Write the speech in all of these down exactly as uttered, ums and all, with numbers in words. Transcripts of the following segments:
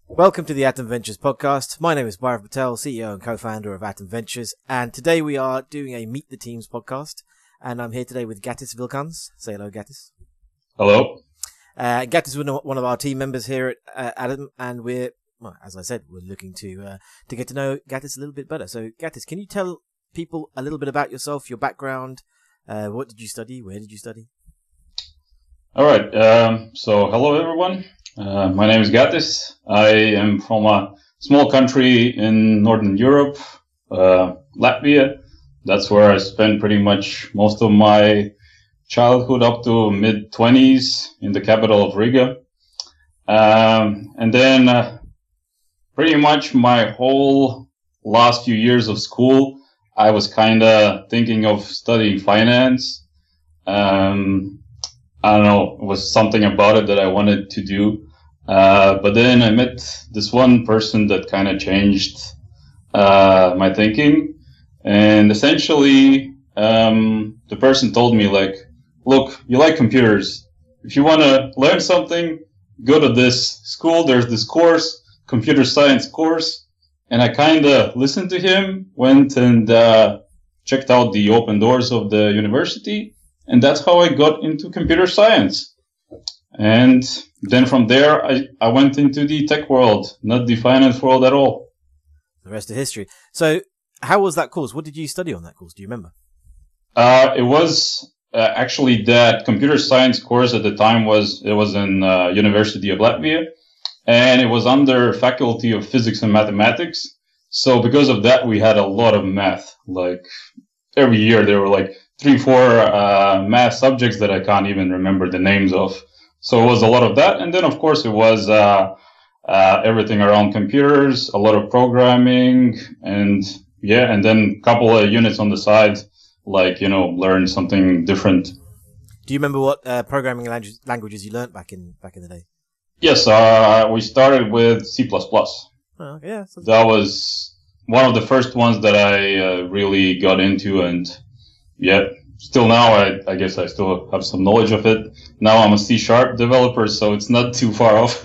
Welcome to the Atom Ventures podcast. My name is Bhairav Patel, C E O and co-founder of Atom Ventures, and today we are doing a Meet the Teams podcast, and I'm here today with Gattis Vilkans. Say hello, Gattis. Hello. Uh, Gattis is one of our team members here at uh, Atom, and we're, well, as I said, we're looking to uh, to get to know Gattis a little bit better. So, Gattis, can you tell people a little bit about yourself, your background? Uh, what did you study? Where did you study? All right. Um, so, hello, everyone. Uh, my name is Gattis. I am from a small country in Northern Europe, uh, Latvia. That's where I spent pretty much most of my childhood up to mid twenties in the capital of Riga. Um, and then uh, pretty much my whole last few years of school, I was kind of thinking of studying finance. Um, I don't know, it was something about it that I wanted to do. Uh, but then I met this one person that kind of changed uh, my thinking. And essentially, um, the person told me, like, look, you like computers. If you want to learn something, go to this school. There's this course, computer science course. And I kind of listened to him, went and uh, checked out the open doors of the university. And that's how I got into computer science. And then from there, I, I went into the tech world, not the finance world at all. The rest of history. So how was that course? What did you study on that course? Do you remember? Uh, it was uh, actually that computer science course at the time was, it was in uh, University of Latvia, and it was under Faculty of Physics and Mathematics. So because of that, we had a lot of math. Like every year there were like three, four uh, math subjects that I can't even remember the names of. So it was a lot of that. And then, of course, it was uh, uh, everything around computers, a lot of programming, and yeah, and then a couple of units on the side, like, you know, learn something different. Do you remember what uh, programming language, languages you learnt back in back in the day? Yes, uh, we started with C plus plus. Oh, okay, yeah. That was one of the first ones that I uh, really got into, and yeah. Still now, I, I guess I still have some knowledge of it. Now I'm a C Sharp developer, so it's not too far off.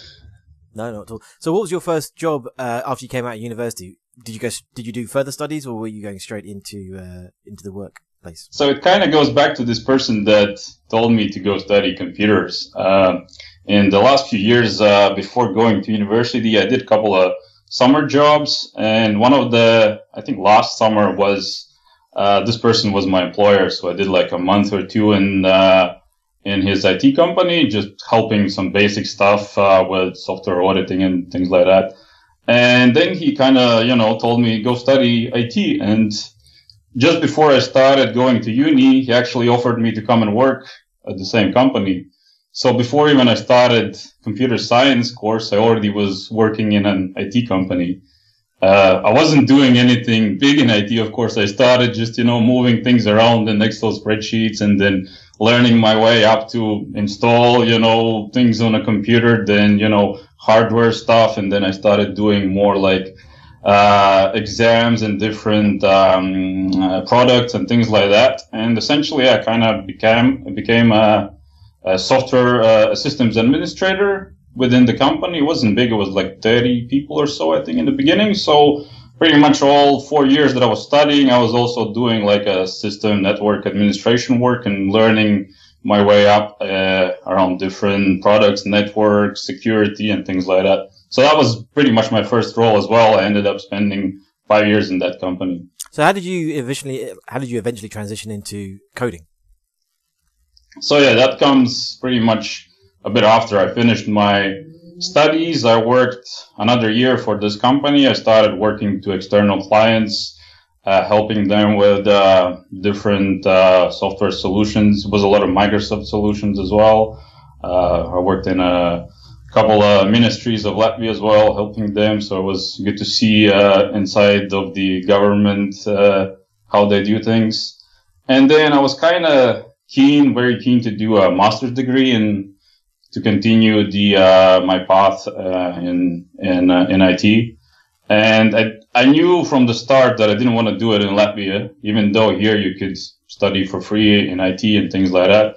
No, not at all. So what was your first job uh, after you came out of university? Did you go? Did you do further studies, or were you going straight into uh, into the workplace? So it kind of goes back to this person that told me to go study computers. Uh, in the last few years uh, before going to university, I did a couple of summer jobs, and one of the, I think last summer was Uh, this person was my employer, so I did like a month or two in uh, in his I T company, just helping some basic stuff uh, with software auditing and things like that. And then he kind of, you know, told me go study I T. And just before I started going to uni, he actually offered me to come and work at the same company. So before even I started computer science course, I already was working in an I T company. Uh, I wasn't doing anything big in I T, of course. I started just, you know, moving things around in Excel spreadsheets and then learning my way up to install, you know, things on a computer, then, you know, hardware stuff. And then I started doing more like, uh, exams and different, um, uh, products and things like that. And essentially I kind of became, became a, a software, uh, systems administrator within the company. It wasn't big. It was like thirty people or so, I think, in the beginning. So pretty much all four years that I was studying, I was also doing like a system network administration work and learning my way up uh, around different products, networks, security, and things like that. So that was pretty much my first role as well. I ended up spending five years in that company. So how did you eventually, how did you eventually transition into coding? So yeah, that comes pretty much a bit after I finished my studies. I worked another year for this company. I started working to external clients, uh, helping them with uh, different uh, software solutions. It was a lot of Microsoft solutions as well. Uh, I worked in a couple of ministries of Latvia as well, helping them. So it was good to see uh, inside of the government uh, how they do things. And then I was kind of keen, very keen to do a master's degree in to continue the uh, my path uh, in in uh, in I T, and I I knew from the start that I didn't want to do it in Latvia, even though here you could study for free in I T and things like that.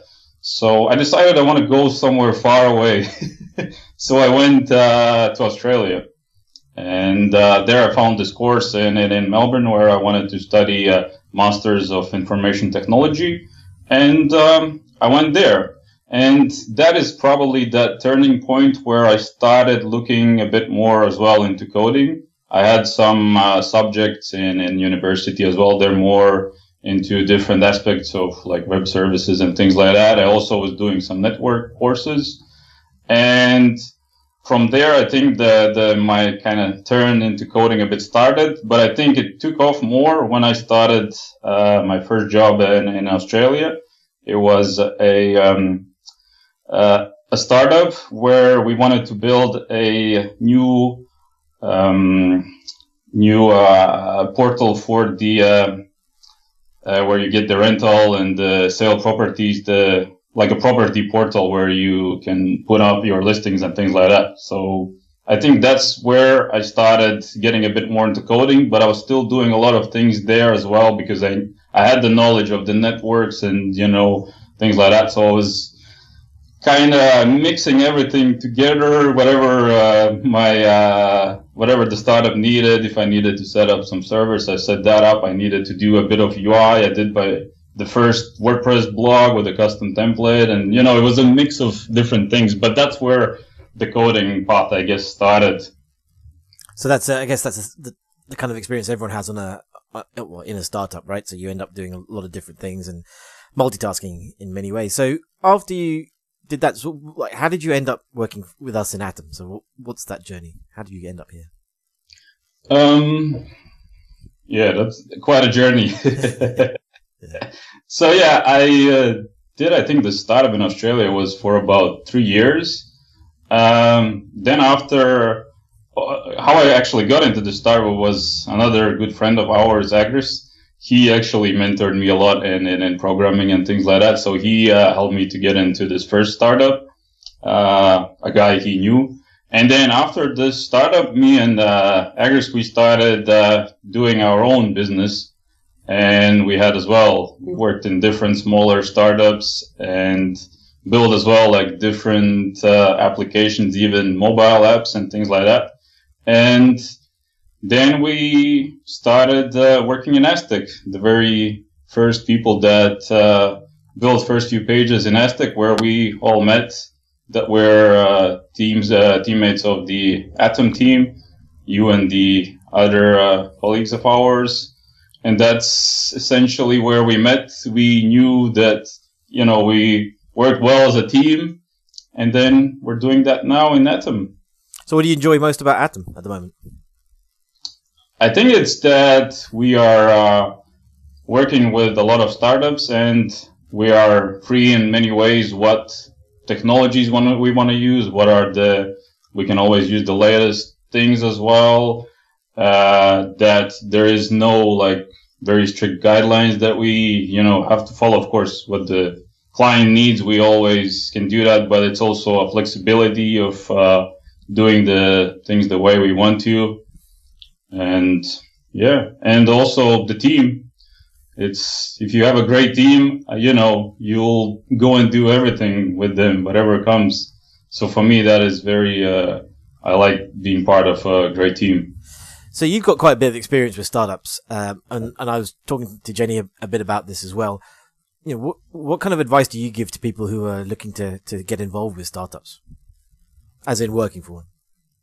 So I decided I want to go somewhere far away. So I went uh, to Australia. And uh, there I found this course in, in, in Melbourne where I wanted to study uh, Masters of Information Technology. And um, I went there. And that is probably that turning point where I started looking a bit more as well into coding. I had some uh, subjects in, in university as well. They're more into different aspects of like web services and things like that. I also was doing some network courses. And from there, I think the, the my kind of turn into coding a bit started, but I think it took off more when I started uh, my first job in, in Australia. It was a um, uh, a startup where we wanted to build a new um, new uh, portal for the uh, uh, where you get the rental and the sale properties, the like a property portal where you can put up your listings and things like that. So I think that's where I started getting a bit more into coding, but I was still doing a lot of things there as well because I, I had the knowledge of the networks and, you know, things like that. So I was kind of mixing everything together, whatever uh, my, uh, whatever the startup needed. If I needed to set up some servers, I set that up. I needed to do a bit of U I. I did by the first WordPress blog with a custom template. And, you know, it was a mix of different things, but that's where the coding path, I guess, started. So that's, uh, I guess that's the, the kind of experience everyone has on a, uh, well, in a startup, right? So you end up doing a lot of different things and multitasking in many ways. So after you did that, so, like, how did you end up working with us in Atom? So what's that journey? How did you end up here? Um, yeah, that's quite a journey. Yeah. So yeah, I uh, did, I think the startup in Australia was for about three years. Um, then after, uh, how I actually got into the startup was another good friend of ours, Agris. He actually mentored me a lot in, in, in programming and things like that. So he uh, helped me to get into this first startup, uh, a guy he knew. And then after this startup, me and uh, Agris, we started uh, doing our own business. And we had as well, we worked in different smaller startups and built as well like different uh, applications, even mobile apps and things like that. And then we started uh, working in Aztec, the very first people that uh, built first few pages in Aztec, where we all met, that were uh, teams, uh, teammates of the Atom team, you and the other uh, colleagues of ours. And that's essentially where we met. We knew that, you know, we worked well as a team, and then we're doing that now in Atom. So what do you enjoy most about Atom at the moment? I think it's that we are uh, working with a lot of startups, and we are free in many ways what technologies we want to use, what are the, we can always use the latest things as well. Uh, that there is no like very strict guidelines that we, you know, have to follow. Of course, what the client needs, we always can do that, but it's also a flexibility of uh, doing the things the way we want to. And yeah, and also the team. It's, if you have a great team, uh, you know, you'll go and do everything with them, whatever comes. So for me, that is very, uh, I like being part of a great team. So you've got quite a bit of experience with startups, um, and, and I was talking to Jenny a, a bit about this as well. You know, what, what kind of advice do you give to people who are looking to, to get involved with startups, as in working for one?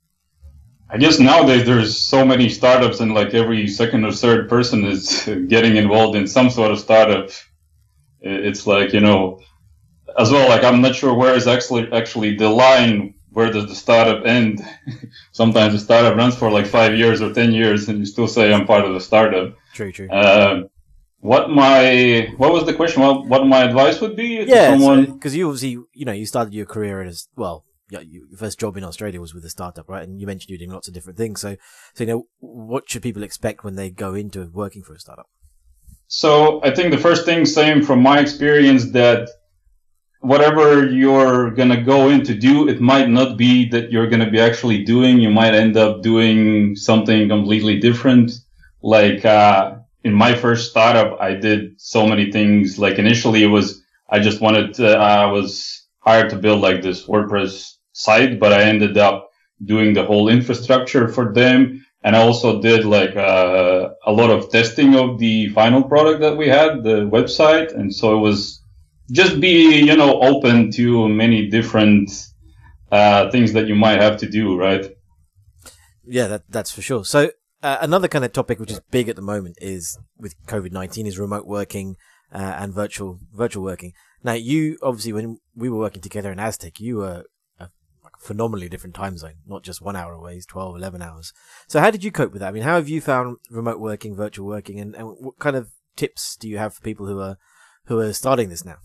I guess nowadays there's so many startups, and like every second or third person is getting involved in some sort of startup. It's like, you know, as well, like I'm not sure where is actually actually the line. Where does the startup end? Sometimes the startup runs for like five years or ten years, and you still say I'm part of the startup. True, true. Uh, what my what was the question? What, what my advice would be? Yeah, because so, you obviously, you know, you started your career as well. Yeah, your first job in Australia was with a startup, right? And you mentioned you're doing lots of different things. So, so you know, what should people expect when they go into working for a startup? So, I think the first thing, same from my experience, that whatever you're going to go in to do, it might not be that you're going to be actually doing. You might end up doing something completely different. Like, uh, in my first startup, I did so many things. Like initially it was, I just wanted to, I was hired to build like this WordPress site, but I ended up doing the whole infrastructure for them. And I also did like uh, a lot of testing of the final product that we had, the website. And so it was just be, you know, open to many different uh, things that you might have to do, right? Yeah, that, that's for sure. So uh, another kind of topic which is big at the moment is with COVID nineteen is remote working uh, and virtual virtual working. Now, you obviously, when we were working together in Aztec, you were a, like a phenomenally different time zone, not just one hour away, it's twelve, eleven hours. So how did you cope with that? I mean, how have you found remote working, virtual working, and, and what kind of tips do you have for people who are who are starting this now?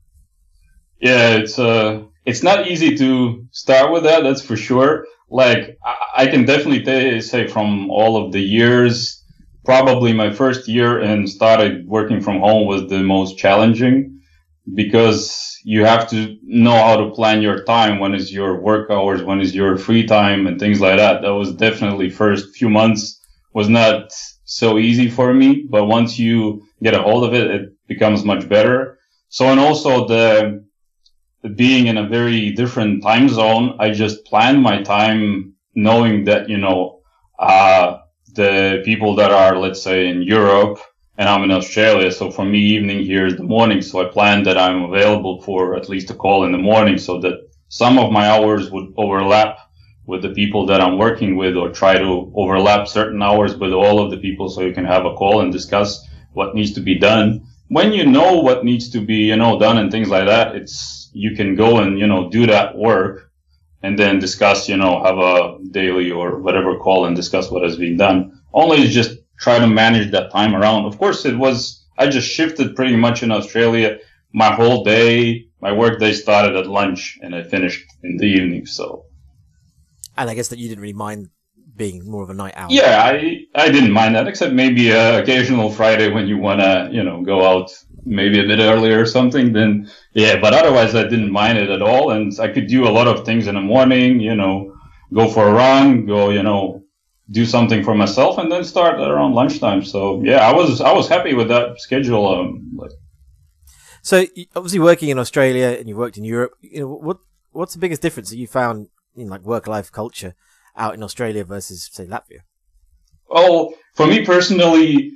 Yeah, it's uh, it's not easy to start with that, that's for sure. Like, I, I can definitely t- say from all of the years, probably my first year and started working from home was the most challenging, because you have to know how to plan your time. When is your work hours? When is your free time and things like that? That was definitely first few months was not so easy for me, but once you get a hold of it, it becomes much better. So, and also the, being in a very different time zone, I just planned my time knowing that, you know, uh, the people that are, let's say, in Europe and I'm in Australia. So for me, evening here is the morning. So I planned that I'm available for at least a call in the morning so that some of my hours would overlap with the people that I'm working with, or try to overlap certain hours with all of the people so you can have a call and discuss what needs to be done. When you know what needs to be, you know, done and things like that, it's, you can go and, you know, do that work and then discuss, you know, have a daily or whatever call and discuss what has been done. Only just try to manage that time around. Of course, it was, I just shifted pretty much in Australia. My whole day, my work day started at lunch and I finished in the evening. So, and I guess that you didn't really mind being more of a night owl. Yeah, I I didn't mind that, except maybe a occasional Friday when you wanna, you know, go out maybe a bit earlier or something. Then yeah, but otherwise I didn't mind it at all, and I could do a lot of things in the morning. You know, go for a run, go, you know, do something for myself, and then start around lunchtime. So yeah, I was I was happy with that schedule. Um, like. So obviously working in Australia and you worked in Europe, you know, what what's the biggest difference that you found in like work life culture out in Australia versus, say, Latvia? Well, for me personally,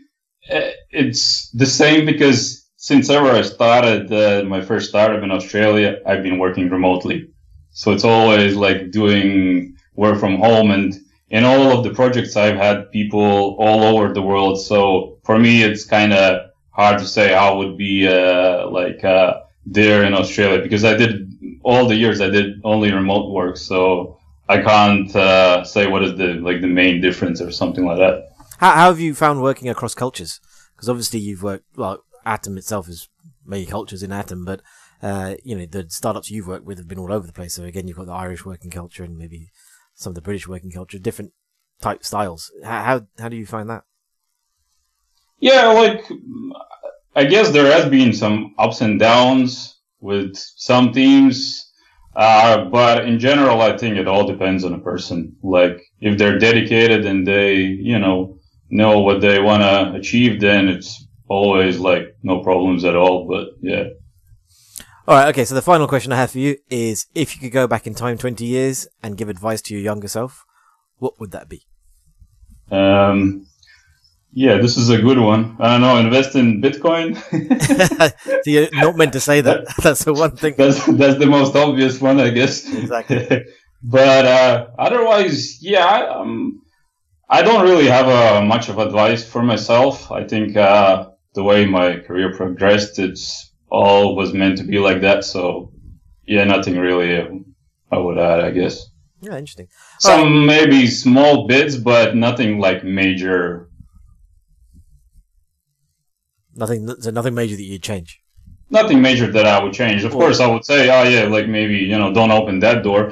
it's the same, because since ever I started uh, my first startup in Australia, I've been working remotely. So it's always like doing work from home, and in all of the projects I've had people all over the world. So for me, it's kind of hard to say how it would be uh, like uh, there in Australia, because I did all the years I did only remote work. So I can't uh, say what is the like the main difference or something like that. How, how have you found working across cultures? Because obviously you've worked, well, Atom itself is many cultures in Atom, but uh, you know, the startups you've worked with have been all over the place. So again, you've got the Irish working culture and maybe some of the British working culture, different type styles. How how, how do you find that? Yeah, like I guess there has been some ups and downs with some teams. Uh, but in general, I think it all depends on a person. Like, if they're dedicated and they, you know, know what they want to achieve, then it's always like no problems at all. But yeah. All right. Okay. So the final question I have for you is, if you could go back in time twenty years and give advice to your younger self, what would that be? Um, yeah, this is a good one. I don't know, invest in Bitcoin. So you're not meant to say that. That's the one thing. That's that's the most obvious one, I guess. Exactly. But uh, otherwise, yeah, I, um, I don't really have uh, much of advice for myself. I think uh, the way my career progressed, it's all was meant to be like that. So yeah, nothing really uh, I would add, I guess. Yeah, interesting. Some right. Maybe small bits, but nothing like major. Nothing, so nothing major that you'd change? Nothing major that I would change. Of or, course, I would say, oh yeah, like maybe, you know, don't open that door.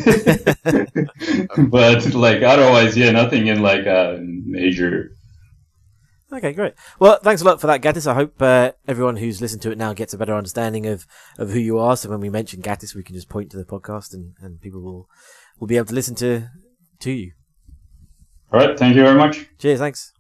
But like otherwise, yeah, nothing in like a major. Okay, great. Well, thanks a lot for that, Gatis. I hope uh, everyone who's listened to it now gets a better understanding of, of who you are. So when we mention Gatis, we can just point to the podcast and, and people will, will be able to listen to, to you. All right. Thank you very much. Cheers. Thanks.